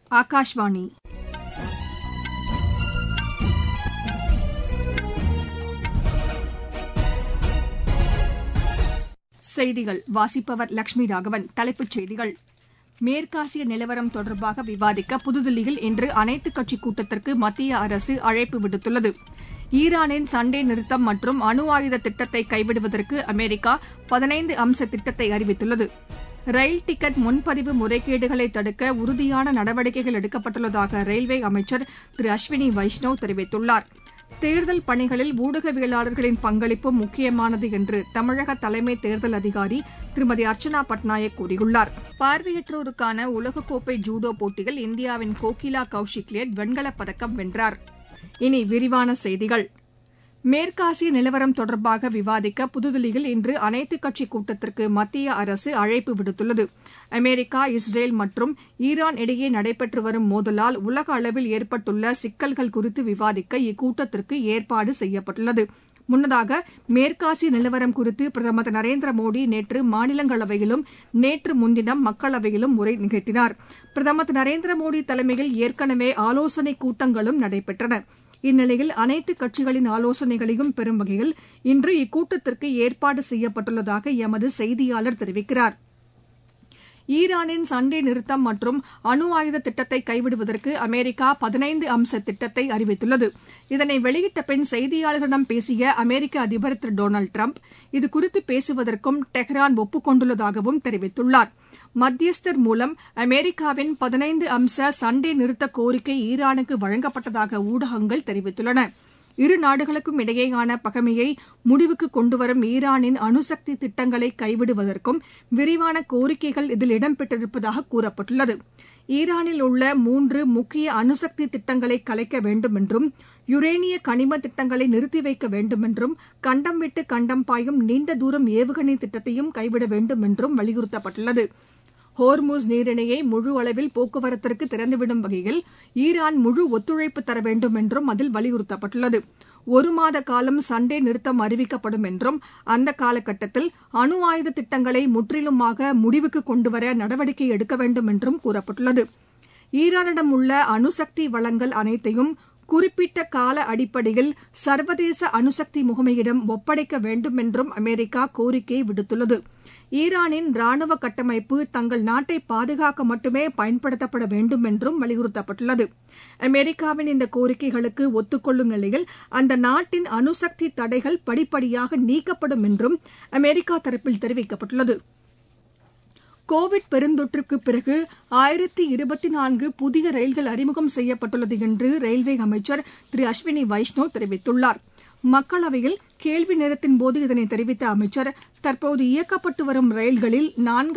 ஆகாஷ்வாணி. செய்திகள் வாசிப்பவர் லட்சுமி ராகவன். தலைப்புச் செய்திகள். மேற்காசிய நிலவரம் தொடர்பாக விவாதிக்க புதுதில்லியில் இன்று அனைத்துக் கட்சிக் கூட்டத்திற்கு மத்திய அரசு அழைப்பு விடுத்துள்ளது. ஈரானின் சண்டை நிறுத்தம் மற்றும் அணு ஆயுத திட்டத்தை கைவிடுவதற்கு அமெரிக்கா 15 அம்ச திட்டத்தை அறிவித்துள்ளது. ரயில் டிக்கெட் முன்பதிவு முறைகேடுகளை தடுக்க உறுதியான நடவடிக்கைகள் எடுக்கப்பட்டுள்ளதாக ரயில்வே அமைச்சர் திரு அஸ்வினி வைஷ்ணவ் தெரிவித்துள்ளார். தேர்தல் பணிகளில் ஊடகவியலாளர்களின் பங்களிப்பு முக்கியமானது என்று தமிழக தலைமை தேர்தல் அதிகாரி திருமதி அர்ச்சனா பட்நாயக் கூறியுள்ளார். பார்வையற்றோருக்கான உலகக்கோப்பை ஜூடோ போட்டியில் இந்தியாவின் கோகிலா கௌஷிக் வெண்கலப் பதக்கம் வென்றார். இனி விரிவான செய்திகள். மேற்காசிய நிலவரம் தொடர்பாக விவாதிக்க புதுதில்லியில் இன்று அனைத்துக் கட்சிக் கூட்டத்திற்கு மத்திய அரசு அழைப்பு விடுத்துள்ளது. அமெரிக்கா, இஸ்ரேல் மற்றும் ஈரான் இடையே நடைபெற்று வரும் மோதலால் உலக அளவில் ஏற்பட்டுள்ள சிக்கல்கள் குறித்து விவாதிக்க இக்கூட்டத்திற்கு ஏற்பாடு செய்யப்பட்டுள்ளது. முன்னதாக மேற்காசிய நிலவரம் குறித்து பிரதமர் திரு நரேந்திர மோடி நேற்று மாநிலங்களவையிலும் நேற்று முன்தினம் மக்களவையிலும் உரை நிகழ்த்தினார். பிரதமர் திரு நரேந்திர மோடி தலைமையில் ஏற்கனவே ஆலோசனைக் கூட்டங்களும் நடைபெற்றன. இந்நிலையில் அனைத்துக் கட்சிகளின் ஆலோசனைகளையும் பெறும் வகையில் இன்று இக்கூட்டத்திற்கு ஏற்பாடு செய்யப்பட்டுள்ளதாக எமது செய்தியாளர் தெரிவிக்கிறார். ஈரானின் சண்டை நிறுத்தம் மற்றும் அணு ஆயுத திட்டத்தை கைவிடுவதற்கு அமெரிக்கா 15 அம்ச திட்டத்தை அறிவித்துள்ளது. இதனை வெளியிட்ட பின் செய்தியாளர்களிடம் பேசிய அமெரிக்க அதிபர் திரு டொனால்டு டிரம்ப் இதுகுறித்து பேசுவதற்கும் டெஹ்ரான் ஒப்புக் கொண்டுள்ளதாகவும் தெரிவித்துள்ளார். மத்தியஸ்தர் மூலம் அமெரிக்காவின் 15 அம்ச சண்டை நிறுத்த கோரிக்கை ஈரானுக்கு வழங்கப்பட்டதாக ஊடகங்கள் தெரிவித்துள்ளன. இரு நாடுகளுக்கும் இடையேயான பகைமையை முடிவுக்கு கொண்டுவரும் ஈரானின் அணுசக்தி திட்டங்களை கைவிடுவதற்கும் விரிவான கோரிக்கைகள் இதில் இடம்பெற்றிருப்பதாக கூறப்பட்டுள்ளது. ஈரானில் உள்ள 3 முக்கிய அணுசக்தி திட்டங்களை கலைக்க வேண்டும் என்றும் யுரேனிய கனிம திட்டங்களை நிறுத்தி வைக்க வேண்டும் என்றும் கண்டம் விட்டு கண்டம் பாயும் நீண்ட தூரம் ஏவுகணை திட்டத்தையும் கைவிட வேண்டும் என்றும் வலியுறுத்தப்பட்டுள்ளது. ஹோர்முஸ் நீரிணையை முழு அளவில் போக்குவரத்திற்கு திறந்துவிடும் வகையில் ஈரான் முழு ஒத்துழைப்பு தர வேண்டும் என்றும் அதில் வலியுறுத்தப்பட்டுள்ளது. 1 மாத காலம் சண்டை நிறுத்தம் அறிவிக்கப்படும் என்றும் அந்த காலகட்டத்தில் அணு ஆயுத திட்டங்களை முற்றிலுமாக முடிவுக்கு கொண்டுவர நடவடிக்கை எடுக்க வேண்டும் என்றும் கூறப்பட்டுள்ளது. ஈரானிடம் உள்ள அணுசக்தி வளங்கள் அனைத்தையும் குறிப்பிட்ட கால அடிப்படையில் சர்வதேச அணுசக்தி முகமையிடம் ஒப்படைக்க வேண்டும் என்றும் அமெரிக்கா கோரிக்கை விடுத்துள்ளது. ஈரானின் ராணுவ கட்டமைப்பு தங்கள் நாட்டை பாதுகாக்க மட்டுமே பயன்படுத்தப்பட வேண்டும் என்றும் வலியுறுத்தப்பட்டுள்ளது. அமெரிக்காவின் இந்த கோரிக்கைகளுக்கு ஒத்துக்கொள்ளும் நிலையில் அந்த நாட்டின் அணுசக்தி தடைகள் படிப்படியாக நீக்கப்படும் என்றும் அமெரிக்கா தரப்பில் தெரிவிக்கப்பட்டுள்ளது. கோவிட் பெருந்தொற்றுக்கு பிறகு 1024 புதிய ரயில்கள் அறிமுகம் செய்யப்பட்டுள்ளது என்று ரயில்வே அமைச்சர் திரு அஸ்வினி வைஷ்ணவ் தெரிவித்துள்ளார். மக்களவையில் கேள்வி நேரத்தின்போது இதனை தெரிவித்த அமைச்சர், தற்போது இயக்கப்பட்டு வரும் ரயில்களில்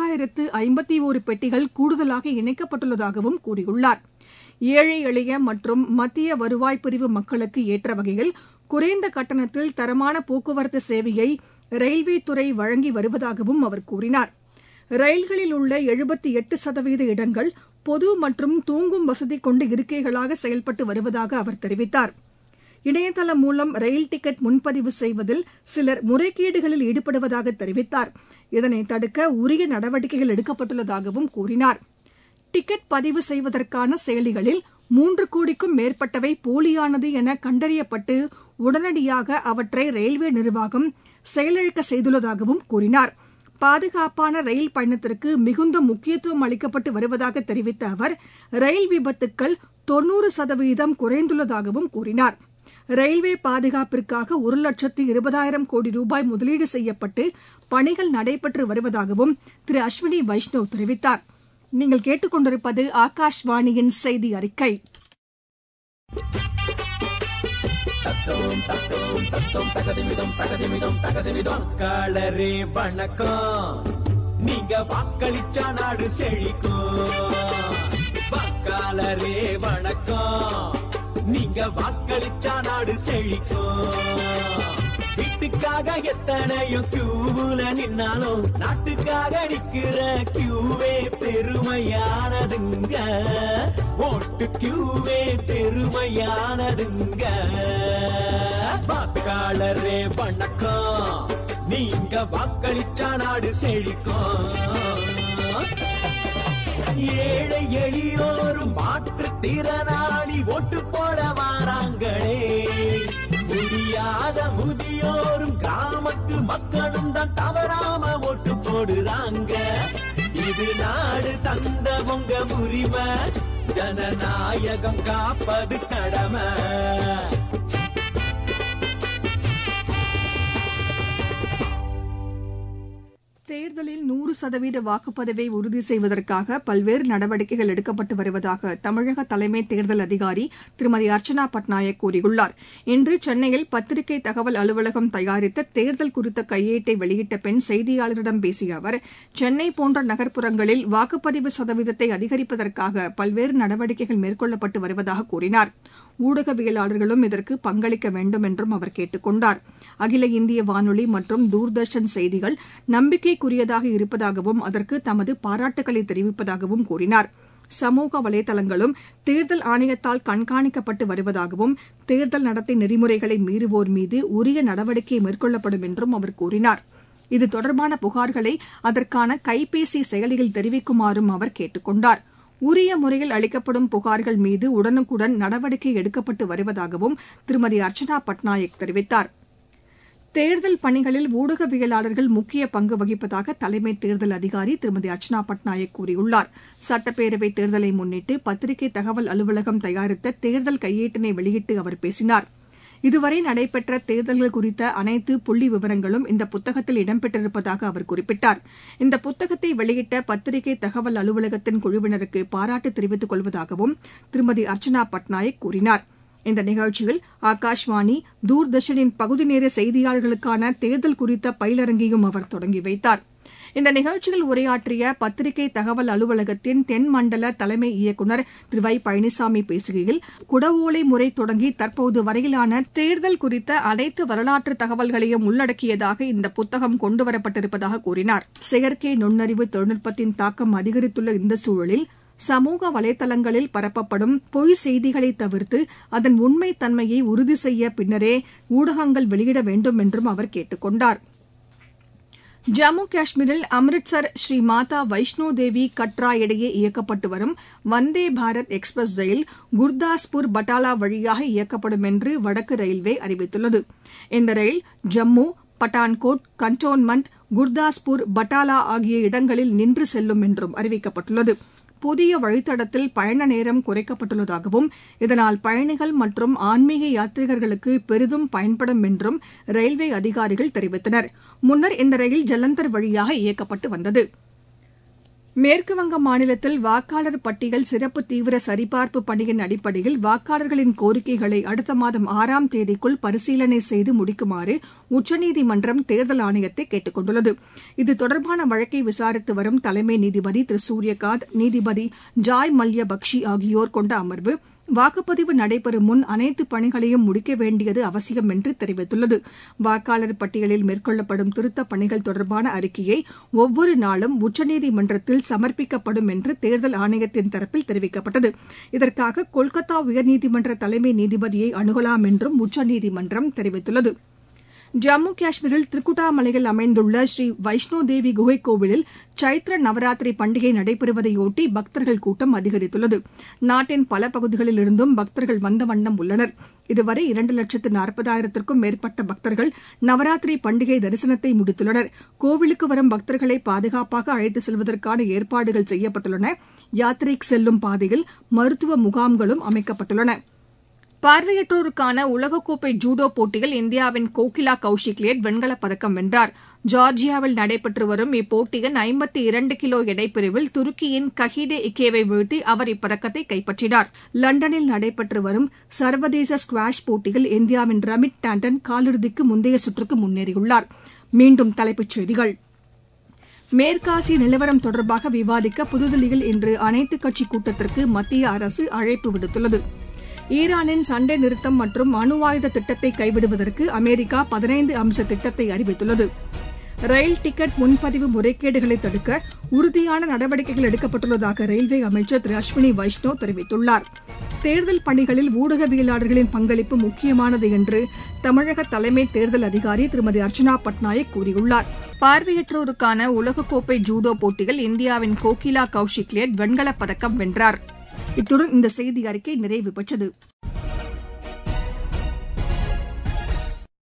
4051 பெட்டிகள் கூடுதலாக இணைக்கப்பட்டுள்ளதாகவும் கூறியுள்ளார். ஏழை எளிய மற்றும் மத்திய வருவாய் பிரிவு மக்களுக்கு ஏற்ற வகையில் குறைந்த கட்டணத்தில் தரமான போக்குவரத்து சேவையை ரயில்வே துறை வழங்கி வருவதாகவும் அவர் கூறினார். ரயில்களில் உள்ள 78% இடங்கள் பொது மற்றும் தூங்கும் வசதி கொண்ட இருக்கைகளாக செயல்பட்டு வருவதாக அவர் தெரிவித்தார். இணையதளம் மூலம் ரயில் டிக்கெட் முன்பதிவு செய்வதில் சிலர் முறைகேடுகளில் ஈடுபடுவதாக தெரிவித்தார். இதனை தடுக்க உரிய நடவடிக்கைகள் எடுக்கப்பட்டுள்ளதாகவும் கூறினார். டிக்கெட் பதிவு செய்வதற்கான செயலிகளில் 3 கோடிக்கும் மேற்பட்டவை போலியானது என கண்டறியப்பட்டு உடனடியாக அவற்றை ரயில்வே நிர்வாகம் செயலிழக்க செய்துள்ளதாகவும் கூறினார். பாதுகாப்பான ரயில் பயணத்திற்கு மிகுந்த முக்கியத்துவம் அளிக்கப்பட்டு வருவதாக தெரிவித்த அவர், ரயில் விபத்துக்கள் 90% குறைந்துள்ளதாகவும் கூறினார். ரயில்வே பாதுகாப்பிற்காக 1,20,000 கோடி ரூபாய் முதலீடு செய்யப்பட்டு பணிகள் நடைபெற்று வருவதாகவும் திரு அஸ்வினி வைஷ்ணவ் தெரிவித்தார். நீங்கள் கேட்டுக்கொண்டிருப்பது ஆகாஷ்வாணியின் செய்தி அறிக்கை. வாக்காளரே வணக்கம், நீங்க வாக்களிச்சா நாடு செழிக்கும். வாக்காளரே வணக்கம், நீங்க வாக்களிச்சா நாடு செழிக்கும். வீட்டுக்காக எத்தனையோ கியூவுல நின்னாலும் நாட்டுக்காக நிக்கிற கியூவே பெருமையானதுங்க. ஓட்டு கியூவே பெருமையானதுங்க. வாக்காளரே வணக்கம், நீங்க வாக்களிச்சா நாடு செழிக்கும். ஏழை எளியோரும் மாற்றுத்திறனாளி ஓட்டு போட வாராங்களே. முடியாத முதியோரும் கிராமத்து மக்களும் தான் தவறாம ஓட்டு போடுறாங்க. இது நாடு தந்த உங்க உரிமை, ஜனநாயகம் காப்பது கடமை. தேர்தலில் 100% வாக்குப்பதிவை உறுதி செய்வதற்காக பல்வேறு நடவடிக்கைகள் எடுக்கப்பட்டு வருவதாக தமிழக தலைமை தேர்தல் அதிகாரி திருமதி அர்ச்சனா பட்நாயக் கூறியுள்ளார். இன்று சென்னையில் பத்திரிகை தகவல் அலுவலகம் தயாரித்த தேர்தல் குறித்த கையேட்டை வெளியிட்ட பின் செய்தியாளர்களிடம் பேசிய அவர், சென்னை போன்ற நகர்ப்புறங்களில் வாக்குப்பதிவு சதவீதத்தை அதிகரிப்பதற்காக பல்வேறு நடவடிக்கைகள் மேற்கொள்ளப்பட்டு வருவதாக கூறினார். ஊடகவியலாளர்களும் இதற்கு பங்களிக்க வேண்டும் என்றும் அவர் கேட்டுக் கொண்டார். அகில இந்திய வானொலி மற்றும் தூர்தர்ஷன் செய்திகள் நம்பிக்கைக்குரியதாக இருப்பதாகவும் அதற்கு தமது பாராட்டுக்களை தெரிவிப்பதாகவும் கூறினார். சமூக வலைதளங்களும் தேர்தல் ஆணையத்தால் கண்காணிக்கப்பட்டு வருவதாகவும் தேர்தல் நடத்தை நெறிமுறைகளை மீறுவோர் மீது உரிய நடவடிக்கை மேற்கொள்ளப்படும் என்றும் அவர் கூறினார். இது தொடர்பான புகார்களை அதற்கான கைபேசி செயலியில் தெரிவிக்குமாறும் அவர் கேட்டுக் கொண்டார். உரிய முறையில் அளிக்கப்படும் புகார்கள் மீது உடனுக்குடன் நடவடிக்கை எடுக்கப்பட்டு வருவதாகவும் திருமதி அர்ச்சனா பட்நாயக் தெரிவித்தார். தேர்தல் பணிகளில் ஊடகவியலாளர்கள் முக்கிய பங்கு வகிப்பதாக தலைமை தேர்தல் அதிகாரி திருமதி அர்ச்சனா பட்நாயக் கூறியுள்ளார். சட்டப்பேரவைத் தேர்தலை முன்னிட்டு பத்திரிகை தகவல் அலுவலகம் தயாரித்த தேர்தல் கையேட்டினை வெளியிட்டு அவர் பேசினார். இதுவரை நடைபெற்ற தேர்தல்கள் குறித்த அனைத்து புள்ளி விவரங்களும் இந்த புத்தகத்தில் இடம்பெற்றிருப்பதாக அவர் குறிப்பிட்டார். இந்த புத்தகத்தை வெளியிட்ட பத்திரிகை தகவல் அலுவலகத்தின் குழுவினருக்கு பாராட்டு தெரிவித்துக் கொள்வதாகவும் திருமதி அர்ச்சனா பட்நாயக் கூறினார். இந்த நிகழ்ச்சியில் ஆகாஷ்வாணி, தூர்தர்ஷனின் பகுதி நேர செய்தியாளர்களுக்கான தேர்தல் குறித்த பயிலரங்கையும் அவர் தொடங்கி வைத்தார். இந்த நிகழ்ச்சியில் உரையாற்றிய பத்திரிகை தகவல் அலுவலகத்தின் தென் மண்டல தலைமை இயக்குநர் திரு வை பழனிசாமி பேசுகையில், குடவோலை முறை தொடங்கி தற்போது வரையிலான தேர்தல் குறித்த அனைத்து வரலாற்று தகவல்களையும் உள்ளடக்கியதாக இந்த புத்தகம் கொண்டுவரப்பட்டிருப்பதாக கூறினார். செயற்கை நுண்ணறிவு தொழில்நுட்பத்தின் தாக்கம் அதிகரித்துள்ள இந்த சூழலில் சமூக வலைதளங்களில் பரப்பப்படும் பொய் செய்திகளை தவிர்த்து அதன் உண்மைத் தன்மையை உறுதி செய்ய பின்னரே ஊடகங்கள் வெளியிட வேண்டும் என்றும் அவர் கேட்டுக் கொண்டார். ஜம்மு காஷ்மீரில் அம்ரிட்சர் ஸ்ரீ மாதா வைஷ்ணோ தேவி கட்ரா இடையே இயக்கப்பட்டு வரும் வந்தே பாரத் எக்ஸ்பிரஸ் ரயில் குர்தாஸ்பூர் பட்டாலா வழியாக இயக்கப்படும் என்று வடக்கு ரயில்வே அறிவித்துள்ளது. இந்த ரயில் ஜம்மு, பட்டான்கோட், கண்டோன்மெண்ட், குர்தாஸ்பூர், பட்டாலா ஆகிய இடங்களில் நின்று செல்லும் என்றும் அறிவிக்கப்பட்டுள்ளது. புதிய வழித்தடத்தில் பயண நேரம் குறைக்கப்பட்டுள்ளதாகவும் இதனால் பயணிகள் மற்றும் ஆன்மீக யாத்ரீகர்களுக்கு பெரிதும் பயன்படும் என்றும் ரயில்வே அதிகாரிகள் தெரிவித்தனர். முன்னர் இந்த ரயில் ஜலந்தர் வழியாக இயக்கப்பட்டு வந்தது. மேற்குவங்க மாநிலத்தில் வாக்காளர் பட்டியல் சிறப்பு தீவிர சரிபார்ப்பு பணியின் அடிப்படையில் வாக்காளர்களின் கோரிக்கைகளை அடுத்த மாதம் 6ஆம் தேதிக்குள் பரிசீலனை செய்து முடிக்குமாறு உச்சநீதிமன்றம் தேர்தல் ஆணையத்தை கேட்டுக் கொண்டுள்ளது. இது தொடர்பான வழக்கை விசாரித்து வரும் தலைமை நீதிபதி திரு சூரியகாந்த், நீதிபதி ஜாய் மல்ய பக்ஷி ஆகியோர் கொண்ட அமர்வு வாக்குப்பதிவு நடைபெறும் முன் அனைத்து பணிகளையும் முடிக்க வேண்டியது அவசியம் என்று தெரிவித்துள்ளது. வாக்காளர் பட்டியலில் மேற்கொள்ளப்படும் திருத்தப் பணிகள் தொடர்பான அறிக்கையை ஒவ்வொரு நாளும் உச்சநீதிமன்றத்தில் சமர்ப்பிக்கப்படும் என்று தேர்தல் ஆணையத்தின் தரப்பில் தெரிவிக்கப்பட்டது. இதற்காக கொல்கத்தா உயர்நீதிமன்ற தலைமை நீதிபதியை அணுகலாம் என்றும் உச்சநீதிமன்றம் தெரிவித்துள்ளது. ஜம்மு காஷ்மீரில் திரிகுட்டாமலையில் அமைந்துள்ள ஸ்ரீ வைஷ்ணோ தேவி குகை கோவிலில் சைத்ர நவராத்திரி பண்டிகை நடைபெறுவதையொட்டி பக்தர்கள் கூட்டம் அதிகரித்துள்ளது. நாட்டின் பல பகுதிகளில் இருந்தும் பக்தர்கள் வந்த வண்ணம் உள்ளனர். இதுவரை 2,40,000க்கும் மேற்பட்ட பக்தர்கள் நவராத்திரி பண்டிகை தரிசனத்தை முடித்துள்ளனர். கோவிலுக்கு வரும் பக்தர்களை பாதுகாப்பாக அழைத்து செல்வதற்கான ஏற்பாடுகள் செய்யப்பட்டுள்ளன. யாத்திரைக்கு செல்லும் பாதையில் மருத்துவ முகாம்களும் அமைக்கப்பட்டுள்ளன. பார்வையற்றோருக்கான உலகக்கோப்பை ஜூடோ போட்டியில் இந்தியாவின் கோகிலா கௌஷிக் வெண்கலப் பதக்கம் வென்றார். ஜார்ஜியாவில் நடைபெற்று வரும் இப்போட்டியின் 52 கிலோ எடைப்பிரிவில் துருக்கியின் கஹிடே இக்கேவை வீழ்த்தி அவர் இப்பதக்கத்தை கைப்பற்றினார். லண்டனில் நடைபெற்று வரும் சர்வதேச ஸ்குவாஷ் போட்டியில் இந்தியாவின் ரமித் டாண்டன் காலிறுதிக்கு முந்தைய சுற்றுக்கு முன்னேறியுள்ளார். மீண்டும் தலைப்புச் செய்திகள். மேற்காசிய நிலவரம் தொடர்பாக விவாதிக்க புதுதில்லியில் இன்று அனைத்துக் கட்சி கூட்டத்திற்கு மத்திய அரசு அழைப்பு விடுத்துள்ளது. ஈரானின் சண்டை நிறுத்தம் மற்றும் அணு ஆயுத திட்டத்தை கைவிடுவதற்கு அமெரிக்கா 15 அம்ச திட்டத்தை அறிவித்துள்ளது. ரயில் டிக்கெட் முன்பதிவு முறைகேடுகளை தடுக்க உறுதியான நடவடிக்கைகள் எடுக்கப்பட்டுள்ளதாக ரயில்வே அமைச்சர் திரு அஸ்வினி வைஷ்ணவ் தெரிவித்துள்ளார். தேர்தல் பணிகளில் ஊடகவியலாளர்களின் பங்களிப்பு முக்கியமானது என்று தமிழக தலைமை தேர்தல் அதிகாரி திருமதி அர்ச்சனா பட்நாயக் கூறியுள்ளார். பார்வையற்றோருக்கான உலகக்கோப்பை ஜூடோ போட்டியில் இந்தியாவின் கோகிலா கௌஷிக் லேட் வெண்கலப் பதக்கம் வென்றார். இத்துடன் இந்த செய்தி அறிக்கை நிறைவு பெற்றது.